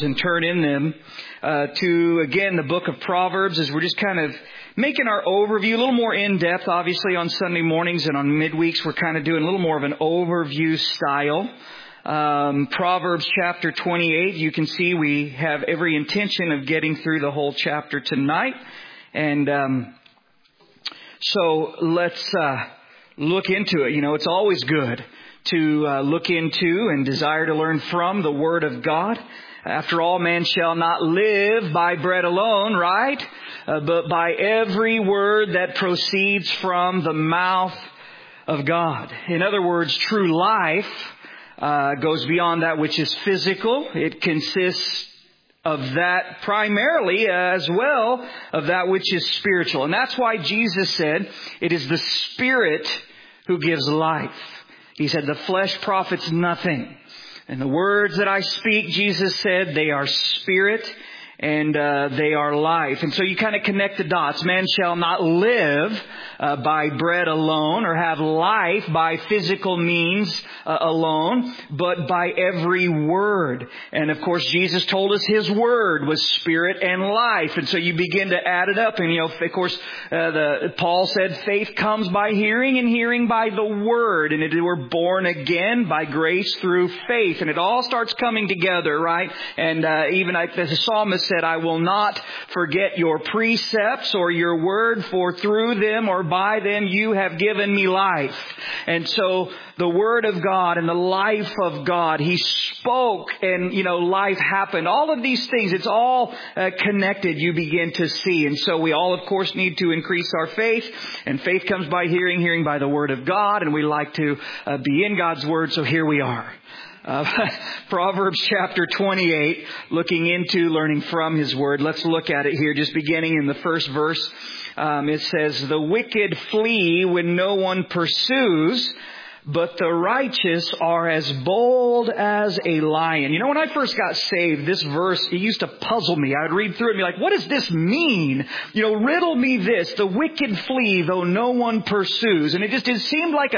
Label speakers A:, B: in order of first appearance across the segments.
A: and turn in them to, again, the book of Proverbs, as we're just kind of making our overview a little more in-depth. Obviously, on Sunday mornings and on midweeks, we're kind of doing a little more of an overview style. Proverbs chapter 28, you can see we have every intention of getting through the whole chapter tonight. And so let's look into it. You know, it's always good to look into and desire to learn from the Word of God. After all, man shall not live by bread alone, right? But by every word that proceeds from the mouth of God. In other words, true life goes beyond that which is physical. It consists of that primarily as well of that which is spiritual. And that's why Jesus said, it is the Spirit who gives life. He said, the flesh profits nothing. And the words that I speak, Jesus said, they are spirit and they are life. And so you kind of connect the dots. Man shall not live by bread alone or have life by physical means alone, but by every word. And of course, Jesus told us His word was spirit and life. And so you begin to add it up. And, you know, of course, Paul said faith comes by hearing and hearing by the word. And we're born again by grace through faith. And it all starts coming together, right? And even like the psalmist said, I will not forget your precepts or your word, for through them or by them you have given me life. And so the Word of God and the life of God, He spoke and, you know, life happened. All of these things, it's all connected, you begin to see. And so we all, of course, need to increase our faith. And faith comes by hearing, hearing by the Word of God. And we like to be in God's Word, so here we are. Proverbs chapter 28, looking into learning from His Word. Let's look at it here, just beginning in the first verse. It says, the wicked flee when no one pursues, but the righteous are as bold as a lion. You know, when I first got saved, this verse, it used to puzzle me. I would read through it and be like, what does this mean? You know, riddle me this. The wicked flee, though no one pursues. And it seemed like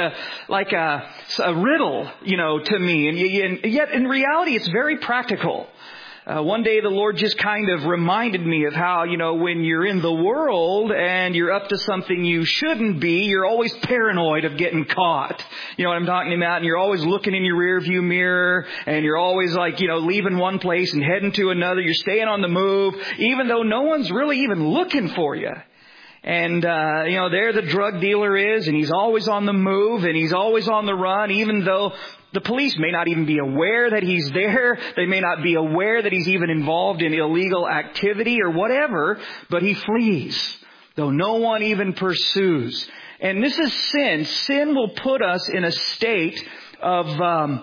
A: a riddle, you know, to me. And yet in reality, it's very practical. One day the Lord just kind of reminded me of how, you know, when you're in the world and you're up to something you shouldn't be, you're always paranoid of getting caught. You know what I'm talking about? And you're always looking in your rear view mirror and you're always like, you know, leaving one place and heading to another. You're staying on the move, even though no one's really even looking for you. And, you know, there the drug dealer is, and he's always on the move and he's always on the run, even though the police may not even be aware that he's there. They may not be aware that he's even involved in illegal activity or whatever, but he flees, though no one even pursues. And this is sin. Sin will put us in a state of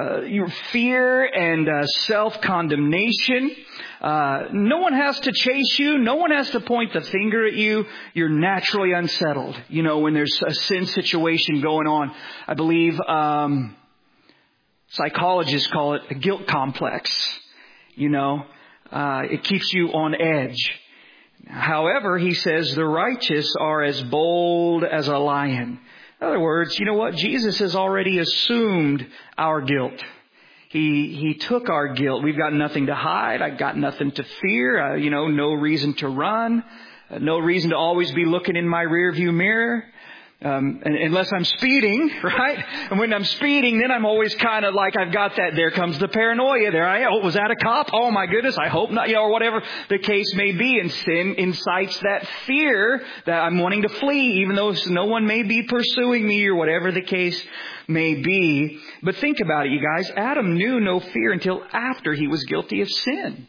A: fear and self-condemnation. No one has to chase you. No one has to point the finger at you. You're naturally unsettled, you know, when there's a sin situation going on. I believe psychologists call it a guilt complex. You know, it keeps you on edge. However, he says the righteous are as bold as a lion. In other words, you know what? Jesus has already assumed our guilt. He took our guilt. We've got nothing to hide. I've got nothing to fear. You know, no reason to run. No reason to always be looking in my rearview mirror. Unless I'm speeding, right? And when I'm speeding, then I'm always kind of like, I've got that, there comes the paranoia there. Was that a cop? Oh my goodness, I hope not, you know, or whatever the case may be. And sin incites that fear that I'm wanting to flee, even though no one may be pursuing me or whatever the case may be. But think about it, you guys. Adam knew no fear until after he was guilty of sin.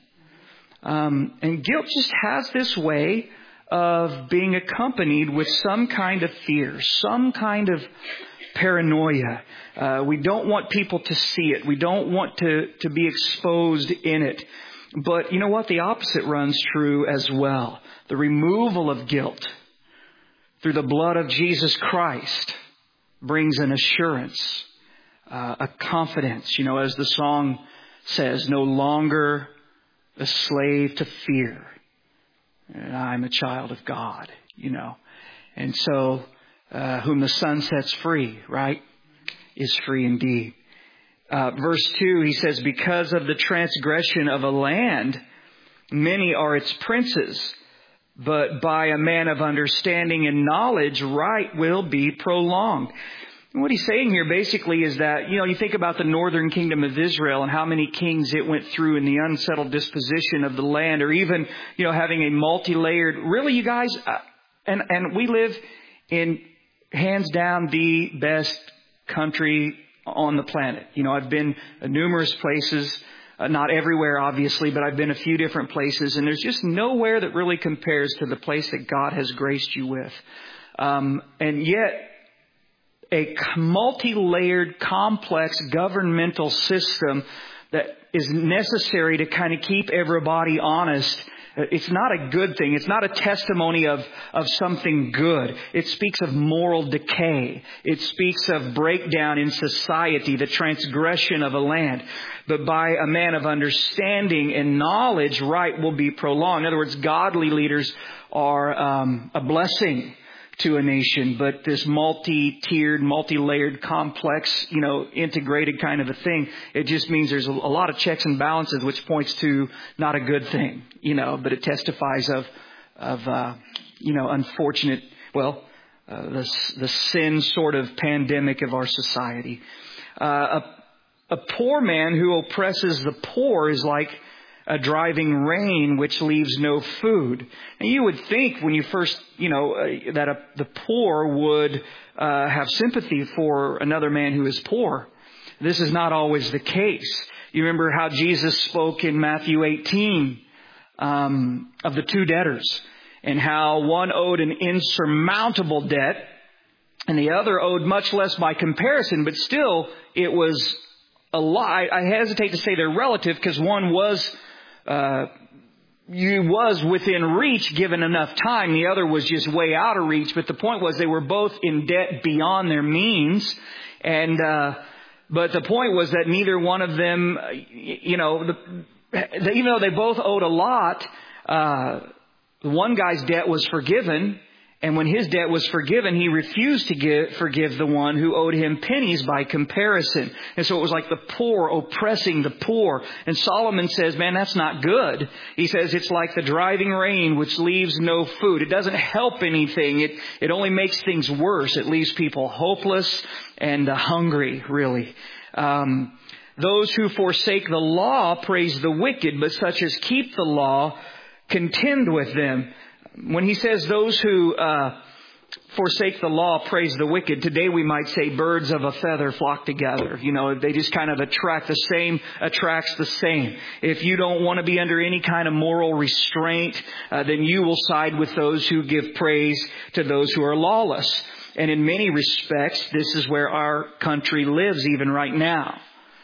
A: And guilt just has this way of being accompanied with some kind of fear, some kind of paranoia. We don't want people to see it. We don't want to be exposed in it. But you know what? The opposite runs true as well. The removal of guilt through the blood of Jesus Christ brings an assurance, a confidence. You know, as the song says, no longer a slave to fear. And I'm a child of God, you know. And so, whom the Son sets free, right, is free indeed. Verse 2, he says, because of the transgression of a land, many are its princes. But by a man of understanding and knowledge, right will be prolonged. And what he's saying here basically is that, you think about the northern kingdom of Israel and how many kings it went through in the unsettled disposition of the land, or even, having a multi-layered, really, you guys, and we live in hands down the best country on the planet. I've been numerous places. Not everywhere, obviously, but I've been a few different places, and there's just nowhere that really compares to the place that God has graced you with. And yet, a multi-layered, complex governmental system that is necessary to kind of keep everybody honest. It's not a good thing. It's not a testimony of something good. It speaks of moral decay. It speaks of breakdown in society, the transgression of a land. But by a man of understanding and knowledge, right will be prolonged. In other words, godly leaders are a blessing to a nation, but this multi-tiered, multi-layered, complex, integrated kind of a thing, it just means there's a lot of checks and balances, which points to not a good thing, but it testifies of unfortunate, the sin sort of pandemic of our society. A poor man who oppresses the poor is like a driving rain which leaves no food. And you would think when you first, that the poor would have sympathy for another man who is poor. This is not always the case. You remember how Jesus spoke in Matthew 18 of the two debtors, and how one owed an insurmountable debt and the other owed much less by comparison, but still it was a lot. I hesitate to say they're relative, because one was within reach given enough time. The other was just way out of reach. But the point was they were both in debt beyond their means. And but the point was that neither one of them, even though they both owed a lot, one guy's debt was forgiven. And when his debt was forgiven, he refused to forgive the one who owed him pennies by comparison. And so it was like the poor oppressing the poor. And Solomon says, man, that's not good. He says it's like the driving rain which leaves no food. It doesn't help anything. It only makes things worse. It leaves people hopeless and hungry, really. Those who forsake the law praise the wicked, but such as keep the law contend with them. When he says those who forsake the law praise the wicked, today we might say birds of a feather flock together. They just kind of attracts the same. If you don't want to be under any kind of moral restraint, then you will side with those who give praise to those who are lawless. And in many respects, this is where our country lives even right now.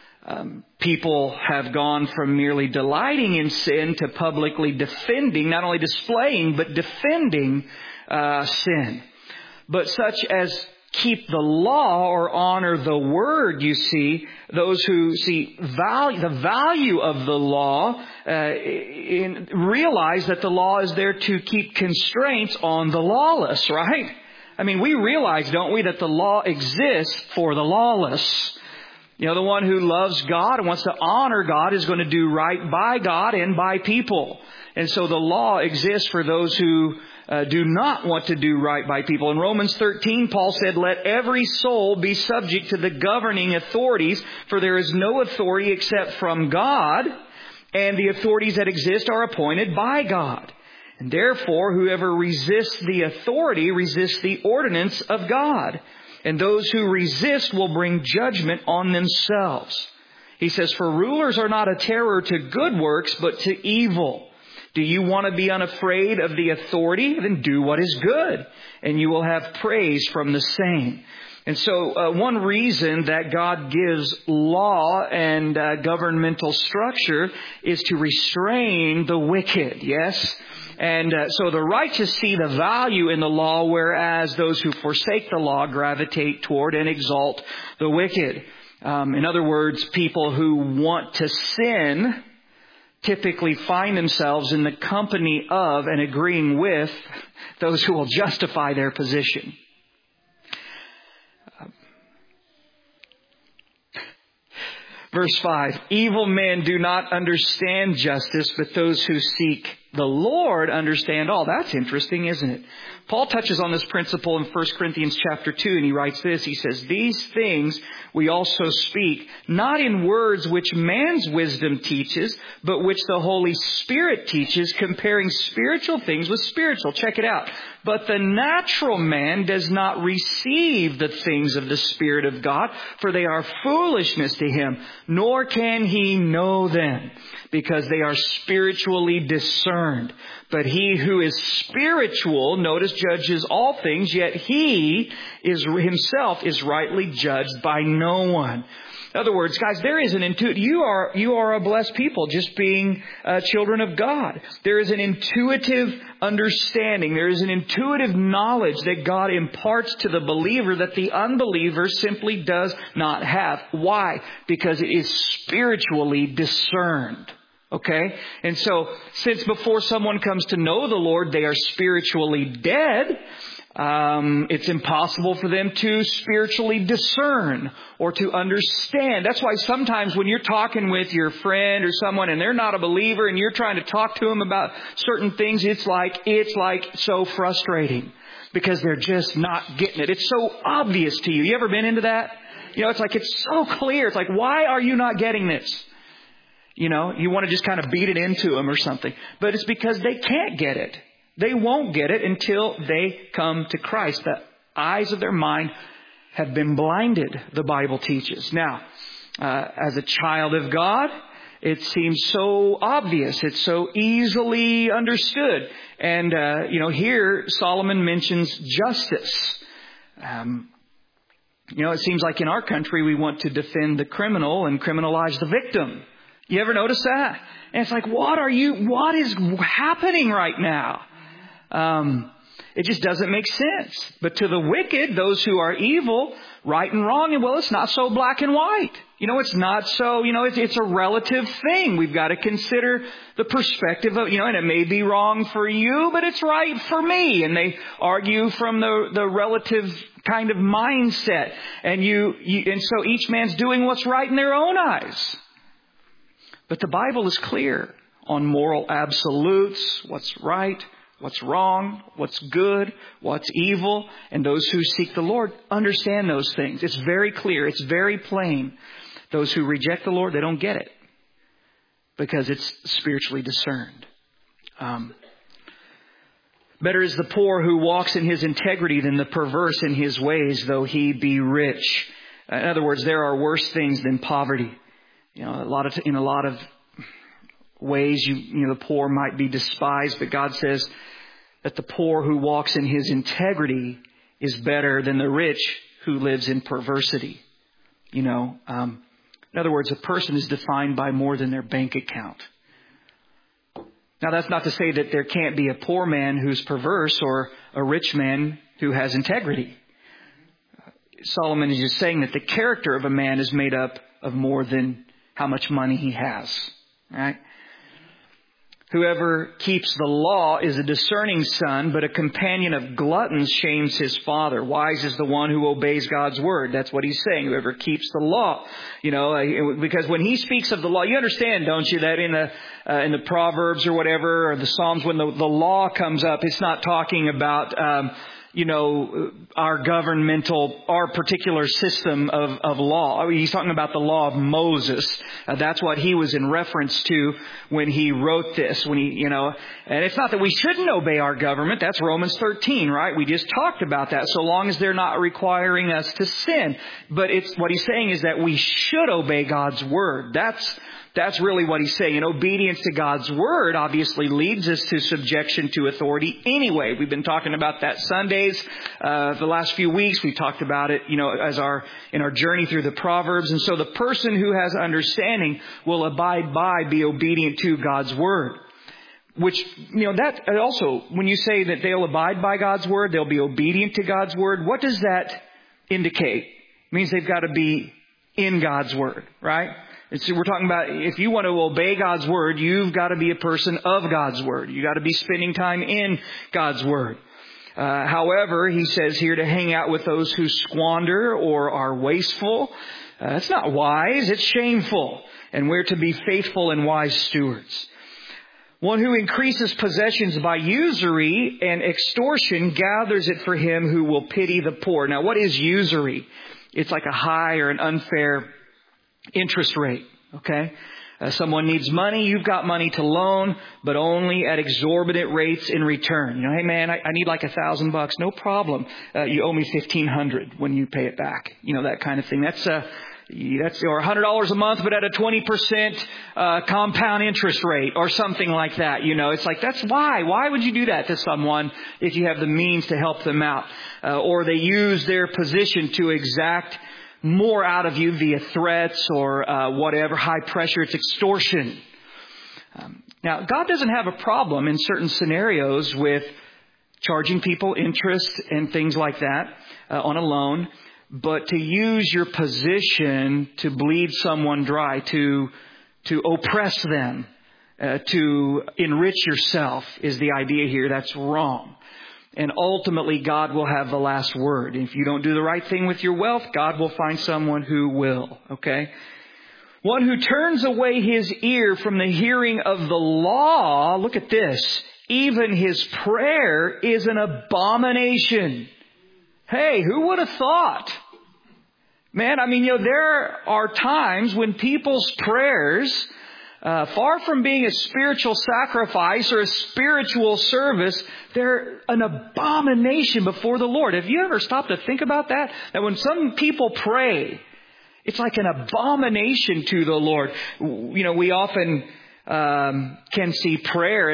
A: People have gone from merely delighting in sin to publicly defending, not only displaying, but defending sin. But such as keep the law or honor the word, you see, those who see the value of the law realize that the law is there to keep constraints on the lawless, right? I mean, we realize, don't we, that the law exists for the lawless. The one who loves God and wants to honor God is going to do right by God and by people. And so the law exists for those who do not want to do right by people. In Romans 13, Paul said, let every soul be subject to the governing authorities, for there is no authority except from God, and the authorities that exist are appointed by God. And therefore, whoever resists the authority resists the ordinance of God. And those who resist will bring judgment on themselves. He says, for rulers are not a terror to good works, but to evil. Do you want to be unafraid of the authority? Then do what is good, and you will have praise from the same. And so one reason that God gives law and governmental structure is to restrain the wicked, yes? And so the righteous see the value in the law, whereas those who forsake the law gravitate toward and exalt the wicked. In other words, people who want to sin typically find themselves in the company of and agreeing with those who will justify their position. Verse 5, evil men do not understand justice, but those who seek the Lord understand all. That's interesting, isn't it? Paul touches on this principle in 1 Corinthians chapter 2, and he writes this. He says, these things we also speak, not in words which man's wisdom teaches, but which the Holy Spirit teaches, comparing spiritual things with spiritual. Check it out. But the natural man does not receive the things of the Spirit of God, for they are foolishness to him, nor can he know them, because they are spiritually discerned. But he who is spiritual, notice, judges all things, yet he himself is rightly judged by no one. In other words, guys, there is an intuitive, you are a blessed people just being children of God. There is an intuitive understanding. There is an intuitive knowledge that God imparts to the believer that the unbeliever simply does not have. Why? Because it is spiritually discerned. Okay? And so, since before someone comes to know the Lord, they are spiritually dead, it's impossible for them to spiritually discern or to understand. That's why sometimes when you're talking with your friend or someone and they're not a believer and you're trying to talk to them about certain things, it's like so frustrating because they're just not getting it. It's so obvious to you. You ever been into that? It's like it's so clear. It's like, why are you not getting this? You want to just kind of beat it into them or something. But it's because they can't get it. They won't get it until they come to Christ. The eyes of their mind have been blinded, the Bible teaches. Now, as a child of God, it seems so obvious. It's so easily understood. And, here Solomon mentions justice. It seems like in our country we want to defend the criminal and criminalize the victim. You ever notice that? And it's like, what is happening right now? It just doesn't make sense. But to the wicked, those who are evil, right and wrong, and well, it's not so black and white. It's not so, it's a relative thing. We've got to consider the perspective of, and it may be wrong for you, but it's right for me. And they argue from the relative kind of mindset. And and so each man's doing what's right in their own eyes. But the Bible is clear on moral absolutes, what's right, what's wrong, what's good, what's evil. And those who seek the Lord understand those things. It's very clear. It's very plain. Those who reject the Lord, they don't get it because it's spiritually discerned. Better is the poor who walks in his integrity than the perverse in his ways, though he be rich. In other words, there are worse things than poverty. In a lot of ways, the poor might be despised, but God says that the poor who walks in his integrity is better than the rich who lives in perversity. In other words, a person is defined by more than their bank account. Now, that's not to say that there can't be a poor man who's perverse or a rich man who has integrity. Solomon is just saying that the character of a man is made up of more than how much money he has. Right? Whoever keeps the law is a discerning son, but a companion of gluttons shames his father. Wise is the one who obeys God's word. That's what he's saying. Whoever keeps the law, because when he speaks of the law, you understand, don't you, that in the Proverbs or whatever, or the Psalms, when the law comes up, it's not talking about our particular system of law. He's talking about the law of Moses. That's what he was in reference to when he wrote this. And it's not that we shouldn't obey our government. That's Romans 13, right? We just talked about that. So long as they're not requiring us to sin. But what he's saying is that we should obey God's word. That's really what he's saying. And obedience to God's word obviously leads us to subjection to authority anyway. We've been talking about that Sundays, the last few weeks. We've talked about it, in our journey through the Proverbs. And so the person who has understanding will abide by, be obedient to God's word. Which, that also, when you say that they'll abide by God's word, they'll be obedient to God's word, what does that indicate? It means they've got to be in God's word, right? And so we're talking about if you want to obey God's word, you've got to be a person of God's word. You've got to be spending time in God's word. However, he says here to hang out with those who squander or are wasteful. That's not wise. It's shameful. And we're to be faithful and wise stewards. One who increases possessions by usury and extortion gathers it for him who will pity the poor. Now, what is usury? It's like a high or an unfair interest rate. Okay? Someone needs money, you've got money to loan, but only at exorbitant rates in return. Hey man, I need like $1,000. No problem. You owe me $1,500 when you pay it back. That kind of thing. That's or $100 a month, but at a 20% compound interest rate or something like that. It's like, that's why. Why would you do that to someone if you have the means to help them out? Or they use their position to exact more out of you via threats or whatever, high pressure. It's extortion. Now, God doesn't have a problem in certain scenarios with charging people interest and things like that on a loan, but to use your position to bleed someone dry, to oppress them, to enrich yourself is the idea here. That's wrong. And ultimately, God will have the last word. If you don't do the right thing with your wealth, God will find someone who will. Okay? One who turns away his ear from the hearing of the law, look at this, even his prayer is an abomination. Hey, who would have thought? Man, there are times when people's prayers, far from being a spiritual sacrifice or a spiritual service, they're an abomination before the Lord. Have you ever stopped to think about that? That when some people pray, it's like an abomination to the Lord. We often can see prayer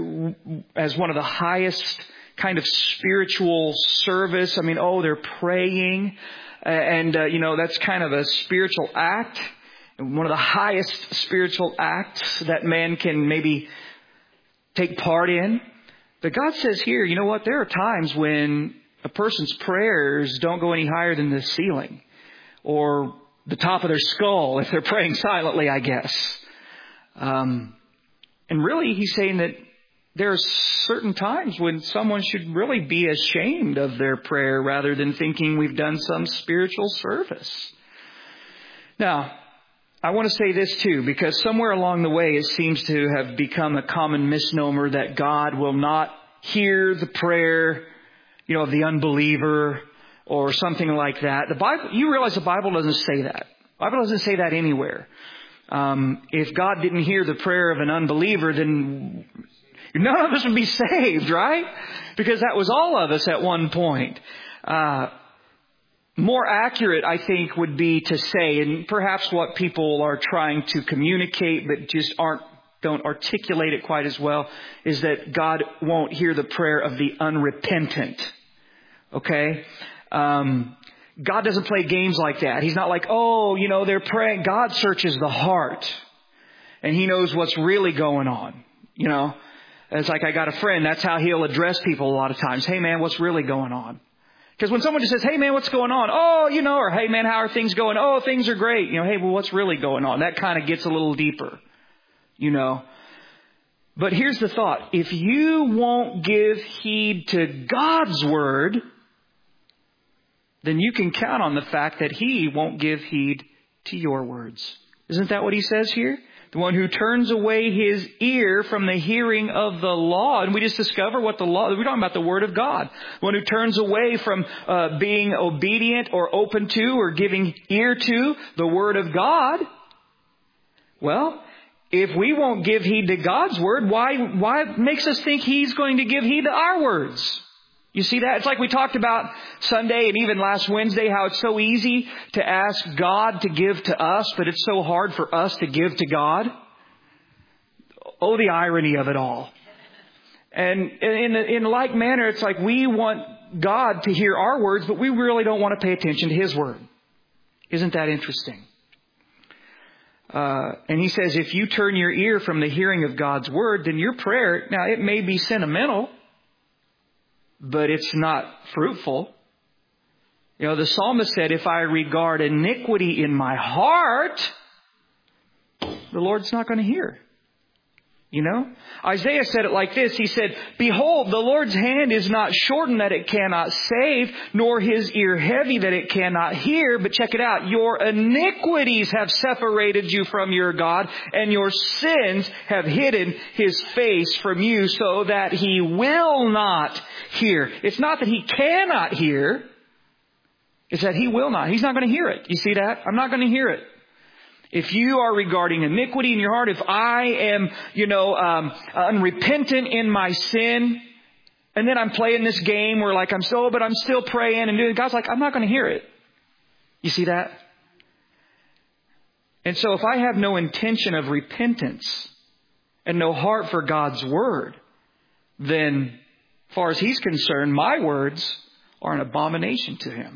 A: as one of the highest kind of spiritual service. They're praying. And that's kind of a spiritual act. One of the highest spiritual acts that man can maybe take part in. But God says here, you know what? There are times when a person's prayers don't go any higher than the ceiling or the top of their skull if they're praying silently, I guess. And really, he's saying that there are certain times when someone should really be ashamed of their prayer rather than thinking we've done some spiritual service. Now, I want to say this too, because somewhere along the way it seems to have become a common misnomer that God will not hear the prayer, of the unbeliever or something like that. The Bible, you realize the Bible doesn't say that. The Bible doesn't say that anywhere. If God didn't hear the prayer of an unbeliever, then none of us would be saved, right? Because that was all of us at one point. More accurate, I think, would be to say, and perhaps what people are trying to communicate but just don't articulate it quite as well, is that God won't hear the prayer of the unrepentant. Okay? God doesn't play games like that. He's not like, they're praying. God searches the heart. And He knows what's really going on. It's like I got a friend. That's how he'll address people a lot of times. Hey, man, what's really going on? Because when someone just says, hey, man, what's going on? Or hey, man, how are things going? Oh, things are great. Hey, well, what's really going on? That kind of gets a little deeper, But here's the thought. If you won't give heed to God's word, then you can count on the fact that He won't give heed to your words. Isn't that what He says here? The one who turns away his ear from the hearing of the law. And we just discover what the law, we're talking about the Word of God. The one who turns away from being obedient or open to or giving ear to the Word of God. Well, if we won't give heed to God's Word, why makes us think He's going to give heed to our words? You see that? It's like we talked about Sunday and even last Wednesday, how it's so easy to ask God to give to us, but it's so hard for us to give to God. Oh, the irony of it all. And in like manner, it's like we want God to hear our words, but we really don't want to pay attention to His word. Isn't that interesting? And He says, if you turn your ear from the hearing of God's word, then your prayer, now it may be sentimental, but it's not fruitful. The psalmist said, if I regard iniquity in my heart, the Lord's not going to hear. You know? Isaiah said it like this. He said, behold, the Lord's hand is not shortened that it cannot save, nor his ear heavy that it cannot hear. But check it out. Your iniquities have separated you from your God, and your sins have hidden his face from you so that he will not hear. It's not that he cannot hear. It's that he will not. He's not going to hear it. You see that? I'm not going to hear it. If you are regarding iniquity in your heart, if I am, unrepentant in my sin, and then I'm playing this game where like I'm still praying and doing, God's like, I'm not going to hear it. You see that? And so if I have no intention of repentance and no heart for God's word, then as far as he's concerned, my words are an abomination to him.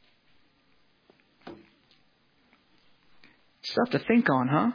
A: Stuff to think on, huh?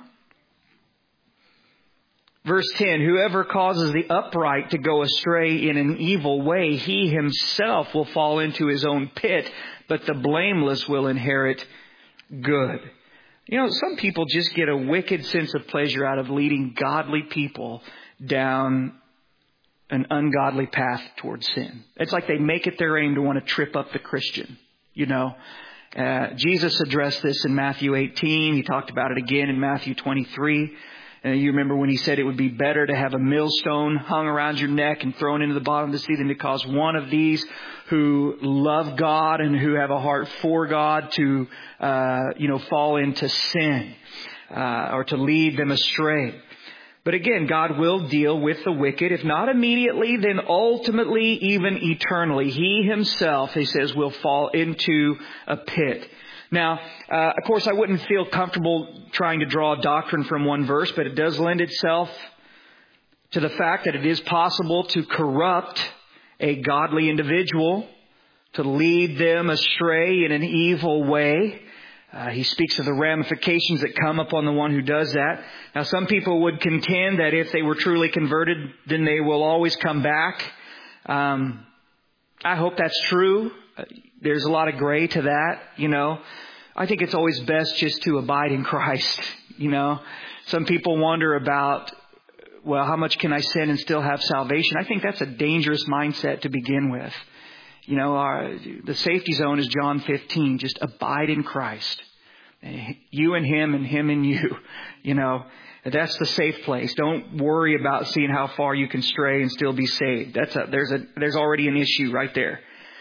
A: Verse 10, whoever causes the upright to go astray in an evil way, he himself will fall into his own pit, but the blameless will inherit good. You know, some people just get a wicked sense of pleasure out of leading godly people down an ungodly path towards sin. It's like they make it their aim to want to trip up the Christian, you know. Jesus addressed this in Matthew 18. He talked about it again in Matthew 23. You remember when he said it would be better to have a millstone hung around your neck and thrown into the bottom of the sea than to cause one of these who love God and who have a heart for God to, fall into sin, or to lead them astray. But again, God will deal with the wicked, if not immediately, then ultimately, even eternally. He himself, he says, will fall into a pit. Now, of course, I wouldn't feel comfortable trying to draw a doctrine from one verse, but it does lend itself to the fact that it is possible to corrupt a godly individual, to lead them astray in an evil way. He speaks of the ramifications that come upon the one who does that. Now, some people would contend that if they were truly converted, then they will always come back. I hope that's true. There's a lot of gray to that, you know. I think it's always best just to abide in Christ, you know. Some people wonder about, well, how much can I sin and still have salvation? I think that's a dangerous mindset to begin with. You know, the safety zone is John 15. Just abide in Christ. You and him and him and you. You know, that's the safe place. Don't worry about seeing how far you can stray and still be saved. There's already an issue right there.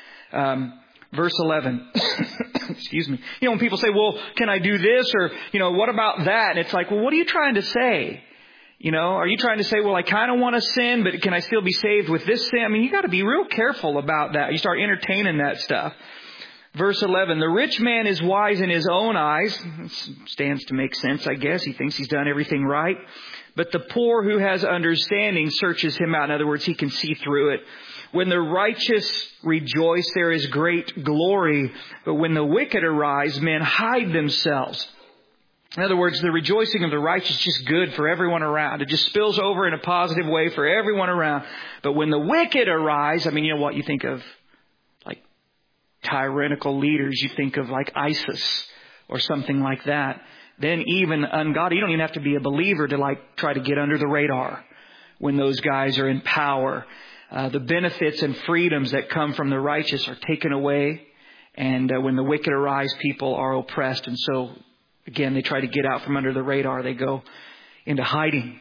A: Verse 11. Excuse me. You know, when people say, well, can I do this? Or, what about that? And it's like, well, what are you trying to say? You know, are you trying to say, well, I kind of want to sin, but can I still be saved with this sin? I mean, you got to be real careful about that. You start entertaining that stuff. Verse 11, the rich man is wise in his own eyes. Stands to make sense, I guess. He thinks he's done everything right. But the poor who has understanding searches him out. In other words, he can see through it. When the righteous rejoice, there is great glory. But when the wicked arise, men hide themselves. In other words, the rejoicing of the righteous is just good for everyone around. It just spills over in a positive way for everyone around. But when the wicked arise, I mean, you know what? You think of like tyrannical leaders. You think of like ISIS or something like that. Then even ungodly, you don't even have to be a believer to like try to get under the radar when those guys are in power. The benefits and freedoms that come from the righteous are taken away. And when the wicked arise, people are oppressed. And so, again, they try to get out from under the radar. They go into hiding.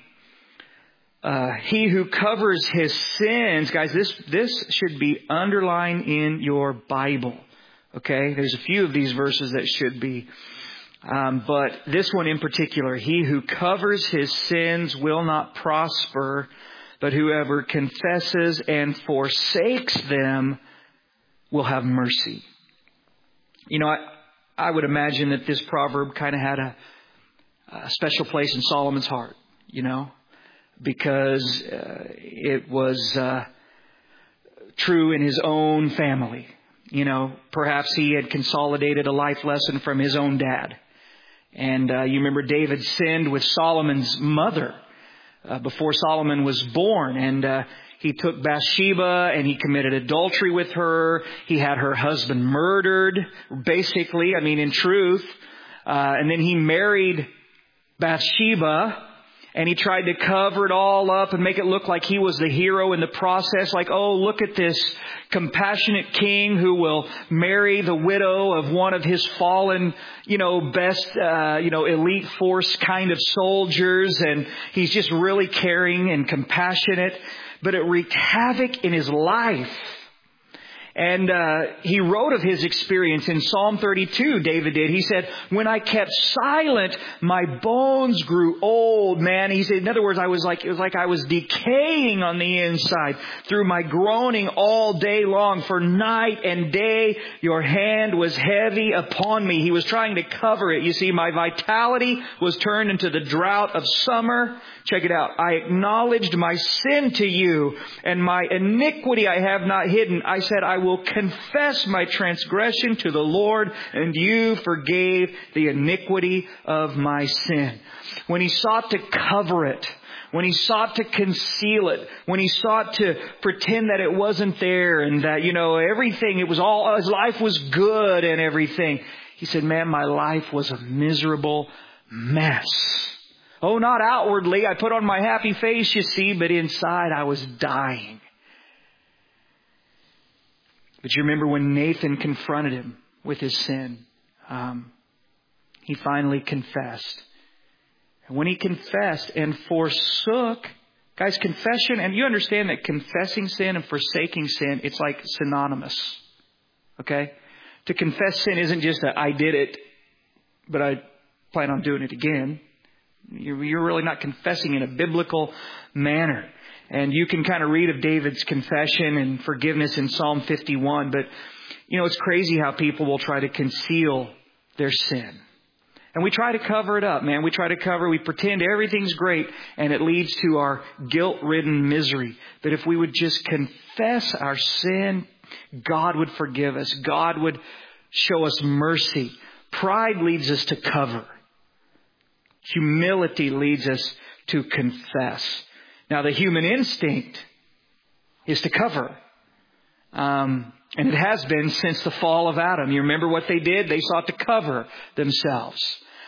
A: He who covers his sins, guys, this should be underlined in your Bible. Okay, there's a few of these verses that should be. But this one in particular, he who covers his sins will not prosper, but whoever confesses and forsakes them will have mercy. You know, I would imagine that this proverb kind of had a special place in Solomon's heart, you know, because it was true in his own family. You know, perhaps he had consolidated a life lesson from his own dad. And you remember David sinned with Solomon's mother before Solomon was born. And he took Bathsheba and he committed adultery with her. He had her husband murdered, basically, in truth. And then he married Bathsheba And he tried to cover it all up and make it look like he was the hero in the process. Like, oh, look at this compassionate king who will marry the widow of one of his fallen, best, elite force kind of soldiers. And he's just really caring and compassionate. But it wreaked havoc in his life. And he wrote of his experience in Psalm 32, David did. He said, when I kept silent, my bones grew old, man. He said, in other words, it was like I was decaying on the inside through my groaning all day long. For night and day, your hand was heavy upon me. He was trying to cover it. You see, my vitality was turned into the drought of summer. Check it out. I acknowledged my sin to you, and my iniquity I have not hidden. I said, I will confess my transgression to the Lord, and you forgave the iniquity of my sin. When he sought to cover it, when he sought to conceal it, when he sought to pretend that it wasn't there and that, everything, it was all, his life was good and everything. He said, man, my life was a miserable mess. Oh, not outwardly. I put on my happy face, you see, but inside I was dying. But you remember when Nathan confronted him with his sin, he finally confessed. And when he confessed and forsook, guys, confession, and you understand that confessing sin and forsaking sin, it's like synonymous. Okay? To confess sin isn't just that I did it, but I plan on doing it again. You're really not confessing in a biblical manner. And you can kind of read of David's confession and forgiveness in Psalm 51. But, it's crazy how people will try to conceal their sin. And we try to cover it up, man. We pretend everything's great, and it leads to our guilt-ridden misery. But if we would just confess our sin, God would forgive us. God would show us mercy. Pride leads us to cover. Humility leads us to confess. Now, the human instinct is to cover. And it has been since the fall of Adam. You remember what they did? They sought to cover themselves.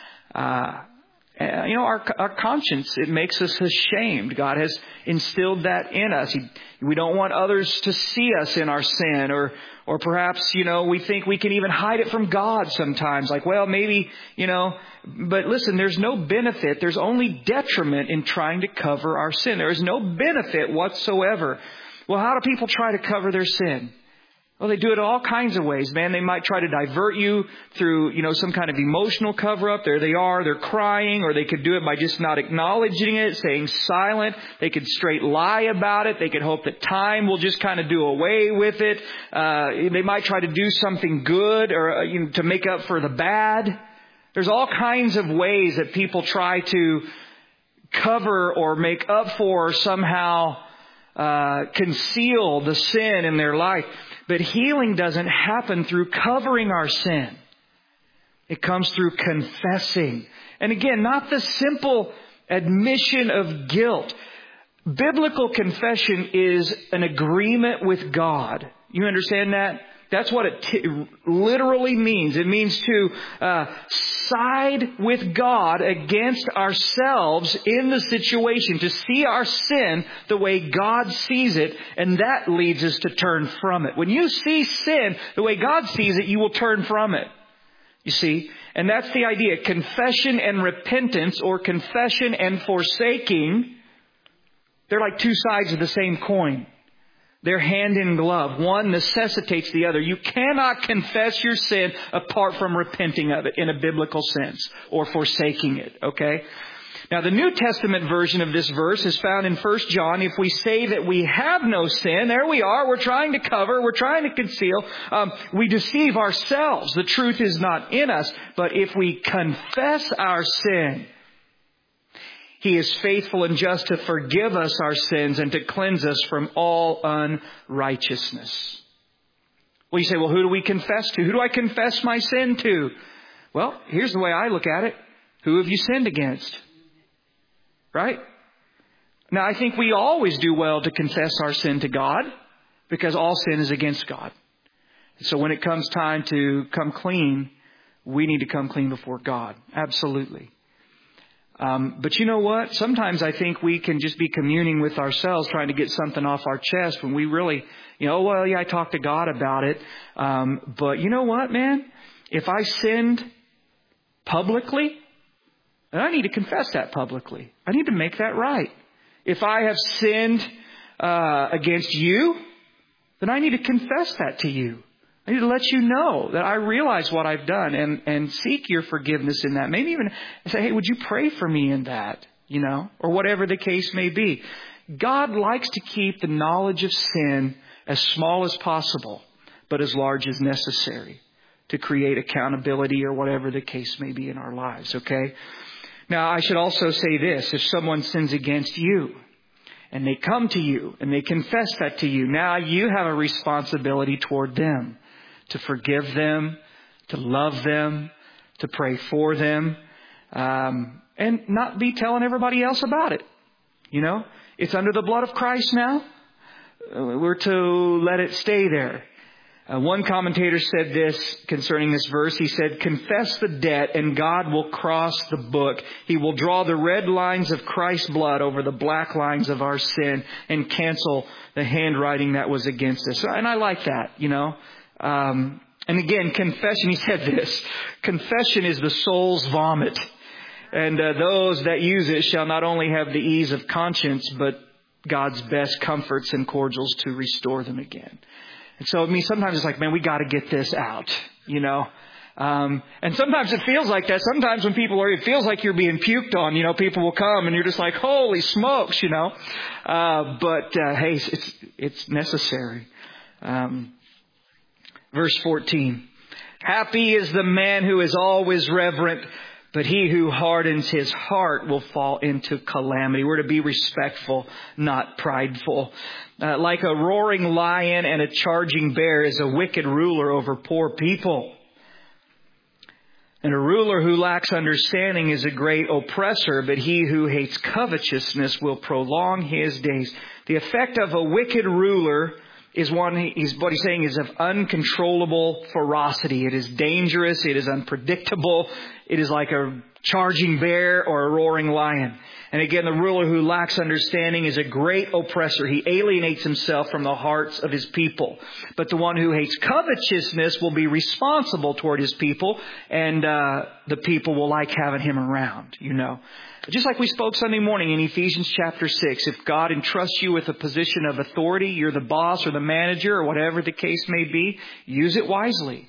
A: Our conscience, it makes us ashamed. God has instilled that in us. We don't want others to see us in our sin, or perhaps, we think we can even hide it from God sometimes. Like, well, maybe, but listen, there's no benefit. There's only detriment in trying to cover our sin. There is no benefit whatsoever. Well, how do people try to cover their sin? Well, they do it all kinds of ways, man. They might try to divert you through, some kind of emotional cover-up. There they are, they're crying, or they could do it by just not acknowledging it, staying silent. They could straight lie about it. They could hope that time will just kind of do away with it. They might try to do something good or to make up for the bad. There's all kinds of ways that people try to cover or make up for or somehow conceal the sin in their life. But healing doesn't happen through covering our sin. It comes through confessing. And again, not the simple admission of guilt. Biblical confession is an agreement with God. You understand that? That's what it literally means. It means to side with God against ourselves in the situation, to see our sin the way God sees it, and that leads us to turn from it. When you see sin the way God sees it, you will turn from it. You see? And that's the idea. Confession and repentance, or confession and forsaking, they're like two sides of the same coin. They're hand in glove. One necessitates the other. You cannot confess your sin apart from repenting of it in a biblical sense or forsaking it. Okay? Now, the New Testament version of this verse is found in 1 John. If we say that we have no sin, there we are. We're trying to cover. We're trying to conceal. We deceive ourselves. The truth is not in us. But if we confess our sin, He is faithful and just to forgive us our sins and to cleanse us from all unrighteousness. Well, you say, well, who do we confess to? Who do I confess my sin to? Well, here's the way I look at it. Who have you sinned against? Right? Now, I think we always do well to confess our sin to God, because all sin is against God. So when it comes time to come clean, we need to come clean before God. Absolutely. But you know what? Sometimes I think we can just be communing with ourselves, trying to get something off our chest when we really, well, yeah, I talked to God about it. But you know what, man? If I sinned publicly, then I need to confess that publicly. I need to make that right. If I have sinned against you, then I need to confess that to you. I need to let you know that I realize what I've done and seek your forgiveness in that. Maybe even say, hey, would you pray for me in that? Or whatever the case may be. God likes to keep the knowledge of sin as small as possible, but as large as necessary to create accountability or whatever the case may be in our lives, okay? Now, I should also say this. If someone sins against you and they come to you and they confess that to you, now you have a responsibility toward them to forgive them, to love them, to pray for them, and not be telling everybody else about it. It's under the blood of Christ now. We're to let it stay there. One commentator said this concerning this verse. He said, confess the debt and God will cross the book. He will draw the red lines of Christ's blood over the black lines of our sin and cancel the handwriting that was against us. And I like that, And again, confession, he said this, confession is the soul's vomit. And those that use it shall not only have the ease of conscience, but God's best comforts and cordials to restore them again. And so, sometimes it's like, man, we got to get this out, And sometimes it feels like that. Sometimes when it feels like you're being puked on, people will come and you're just like, holy smokes, But hey, it's necessary. Verse 14, happy is the man who is always reverent, but he who hardens his heart will fall into calamity. We're to be respectful, not prideful. Like a roaring lion and a charging bear is a wicked ruler over poor people. And a ruler who lacks understanding is a great oppressor, but he who hates covetousness will prolong his days. The effect of a wicked ruler is what he's saying is of uncontrollable ferocity. It is dangerous. It is unpredictable. It is like a charging bear or a roaring lion. And again, the ruler who lacks understanding is a great oppressor. He alienates himself from the hearts of his people. But the one who hates covetousness will be responsible toward his people, and the people will like having him around, Just like we spoke Sunday morning in Ephesians chapter 6, if God entrusts you with a position of authority, you're the boss or the manager or whatever the case may be, use it wisely.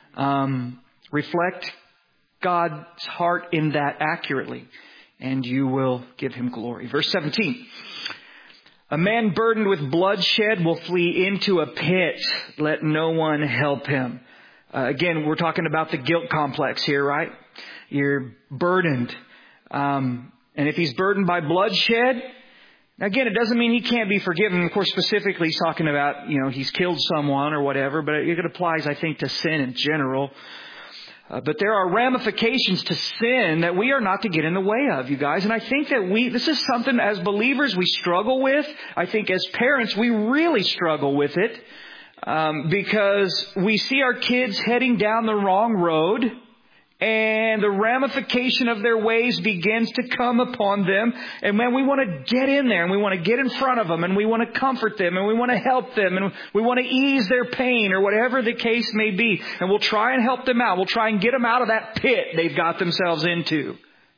A: Reflect God's heart in that accurately, and you will give him glory. Verse 17, a man burdened with bloodshed will flee into a pit. Let no one help him. Again, we're talking about the guilt complex here, right? You're burdened. And if he's burdened by bloodshed, again, it doesn't mean he can't be forgiven. Of course, specifically he's talking about, he's killed someone or whatever, but it applies, I think, to sin in general. But there are ramifications to sin that we are not to get in the way of, you guys. And I think that this is something as believers we struggle with. I think as parents we really struggle with it because we see our kids heading down the wrong road. And the ramification of their ways begins to come upon them. And man, we want to get in there and we want to get in front of them and we want to comfort them and we want to help them and we want to ease their pain or whatever the case may be. And we'll try and help them out. We'll try and get them out of that pit they've got themselves into,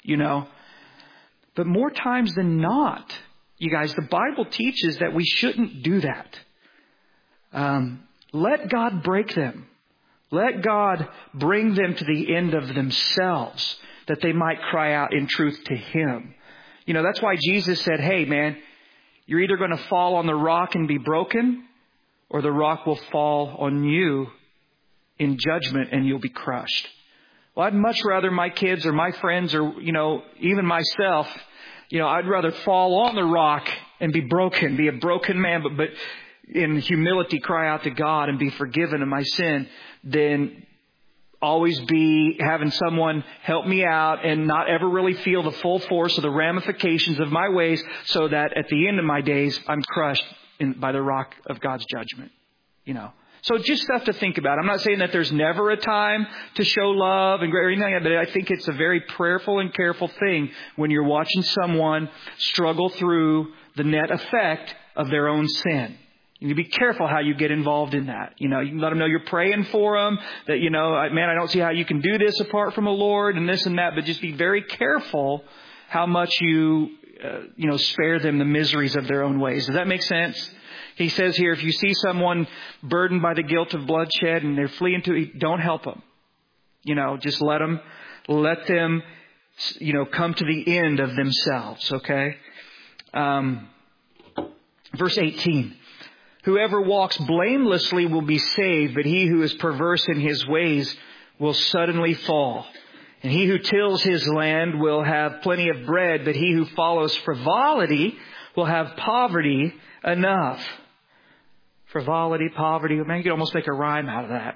A: But more times than not, you guys, the Bible teaches that we shouldn't do that. Let God break them. Let God bring them to the end of themselves that they might cry out in truth to Him. That's why Jesus said, hey, man, you're either going to fall on the rock and be broken, or the rock will fall on you in judgment and you'll be crushed. Well, I'd much rather my kids or my friends or, even myself, I'd rather fall on the rock and be broken, be a broken man, but in humility cry out to God and be forgiven of my sin, than always be having someone help me out and not ever really feel the full force of the ramifications of my ways, so that at the end of my days, I'm crushed by the rock of God's judgment. So just stuff to think about. I'm not saying that there's never a time to show love and anything like that, but I think it's a very prayerful and careful thing when you're watching someone struggle through the net effect of their own sin. You need to be careful how you get involved in that. You can let them know you're praying for them, that, man, I don't see how you can do this apart from the Lord and this and that, but just be very careful how much you spare them the miseries of their own ways. Does that make sense? He says here, if you see someone burdened by the guilt of bloodshed and they're fleeing to it, don't help them. Just let them, come to the end of themselves. Okay. Verse 18, whoever walks blamelessly will be saved, but he who is perverse in his ways will suddenly fall. And he who tills his land will have plenty of bread, but he who follows frivolity will have poverty enough. Frivolity, poverty. Man, you could almost make a rhyme out of that.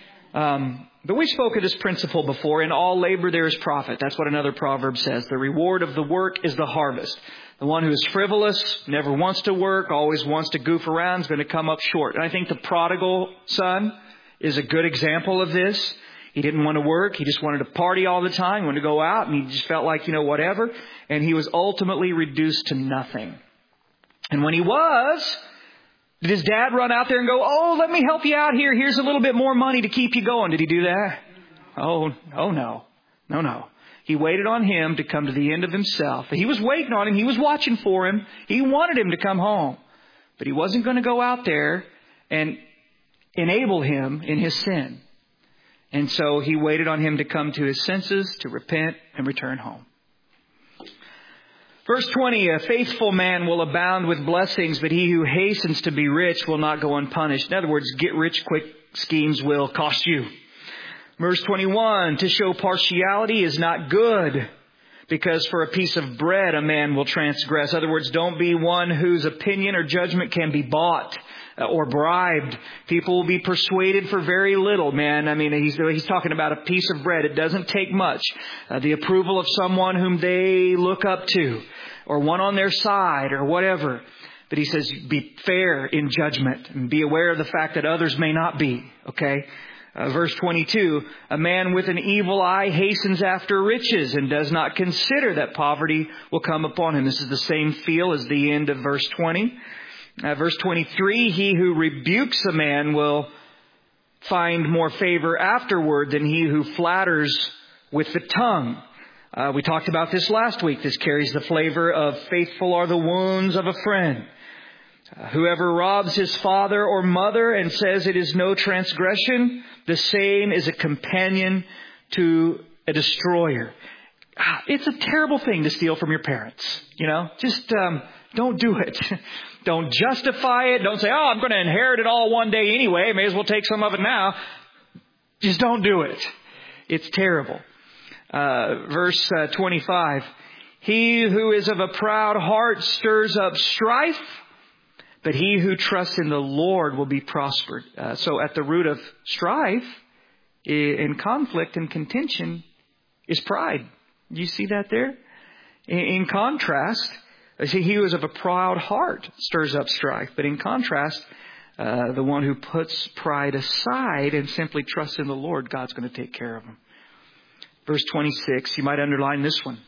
A: But we spoke of this principle before. In all labor there is profit. That's what another proverb says. The reward of the work is the harvest. The one who is frivolous, never wants to work, always wants to goof around, is going to come up short. And I think the prodigal son is a good example of this. He didn't want to work. He just wanted to party all the time. He wanted to go out, and he just felt like, whatever. And he was ultimately reduced to nothing. And when he was, did his dad run out there and go, oh, let me help you out here. Here's a little bit more money to keep you going. Did he do that? Oh, no. No. He waited on him to come to the end of himself. He was waiting on him. He was watching for him. He wanted him to come home. But he wasn't going to go out there and enable him in his sin. And so he waited on him to come to his senses, to repent and return home. Verse 20, a faithful man will abound with blessings, but he who hastens to be rich will not go unpunished. In other words, get rich quick schemes will cost you. Verse 21, to show partiality is not good, because for a piece of bread a man will transgress. In other words, don't be one whose opinion or judgment can be bought or bribed. People will be persuaded for very little, man. I mean, he's talking about a piece of bread. It doesn't take much. The approval of someone whom they look up to, or one on their side, or whatever. But he says, be fair in judgment and be aware of the fact that others may not be. Okay. Verse 22, a man with an evil eye hastens after riches and does not consider that poverty will come upon him. This is the same feel as the end of verse 20. Verse 23, he who rebukes a man will find more favor afterward than he who flatters with the tongue. We talked about this last week. This carries the flavor of faithful are the wounds of a friend. Whoever robs his father or mother and says it is no transgression, the same is a companion to a destroyer. It's a terrible thing to steal from your parents. Just don't do it. Don't justify it. Don't say, I'm going to inherit it all one day anyway. May as well take some of it now. Just don't do it. It's terrible. Verse 25. He who is of a proud heart stirs up strife, but he who trusts in the Lord will be prospered. So at the root of strife, in conflict and contention, is pride. Do you see that there? In contrast, he who is of a proud heart stirs up strife. But in contrast, the one who puts pride aside and simply trusts in the Lord, God's going to take care of him. Verse 26, you might underline this one.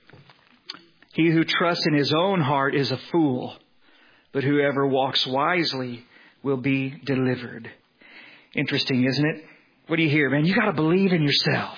A: He who trusts in his own heart is a fool, but whoever walks wisely will be delivered. Interesting, isn't it? What do you hear, man? You got to believe in yourself.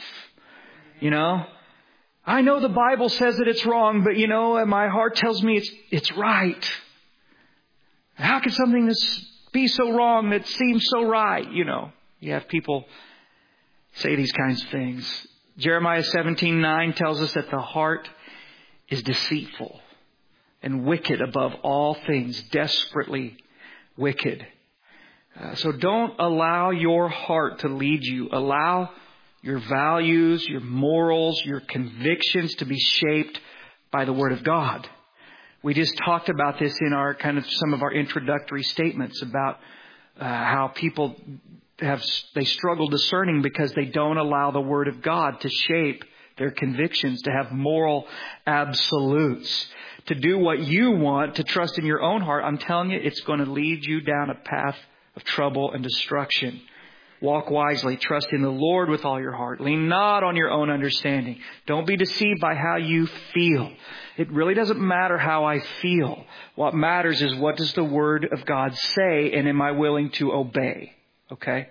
A: I know the Bible says that it's wrong, but my heart tells me it's right. How can something be so wrong that seems so right? You have people say these kinds of things. Jeremiah 17:9 tells us that the heart is deceitful and wicked above all things, desperately wicked. So don't allow your heart to lead you. Allow your values, your morals, your convictions to be shaped by the Word of God. We just talked about this in our some of our introductory statements about how people they struggle discerning because they don't allow the Word of God to shape their convictions, to have moral absolutes, to do what you want, to trust in your own heart. I'm telling you, it's going to lead you down a path of trouble and destruction. Walk wisely. Trust in the Lord with all your heart. Lean not on your own understanding. Don't be deceived by how you feel. It really doesn't matter how I feel. What matters is, what does the Word of God say, and am I willing to obey? Okay?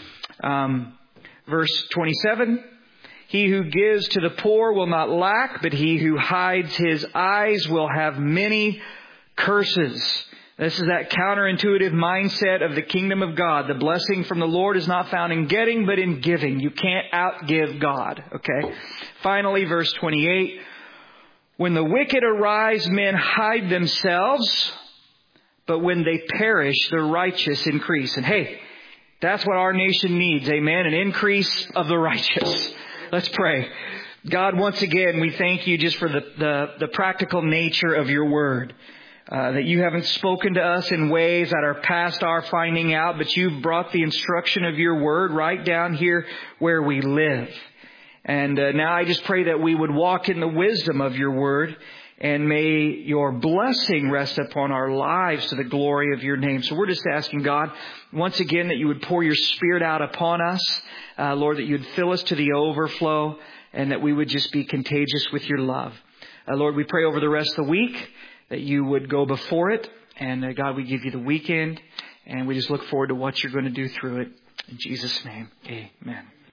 A: Verse 27. He who gives to the poor will not lack, but he who hides his eyes will have many curses. This is that counterintuitive mindset of the kingdom of God. The blessing from the Lord is not found in getting, but in giving. You can't outgive God. Okay. Finally, verse 28. When the wicked arise, men hide themselves, but when they perish, the righteous increase. And hey, that's what our nation needs. Amen. An increase of the righteous. Let's pray. God, once again, we thank you just for the practical nature of your word. That you haven't spoken to us in ways that are past our finding out, but you've brought the instruction of your word right down here where we live. And now I just pray that we would walk in the wisdom of your word, and may your blessing rest upon our lives to the glory of your name. So we're just asking, God, once again, that you would pour your Spirit out upon us. Lord, that you would fill us to the overflow, and that we would just be contagious with your love. Lord, we pray over the rest of the week that you would go before it. And God, we give you the weekend, and we just look forward to what you're going to do through it. In Jesus' name, amen.